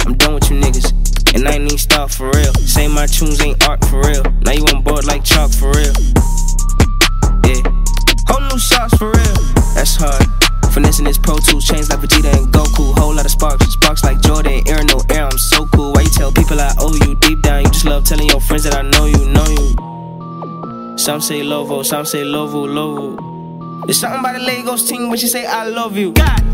I'm done with you niggas. And I ain't even start for real. Say my tunes ain't art for real. Now you on board like chalk for real. Yeah. Whole new shots for real. That's hard. Finessing this Pro Tools, chains like Vegeta and Goku. Whole lot of sparks, sparks like Jordan, air no air. I'm so cool. Why you tell people I owe you? Deep down, you just love telling your friends that I know you, know you. Some say Lovo, some say Lovo, Lovo. There's something about the Lagos team when she say I love you. God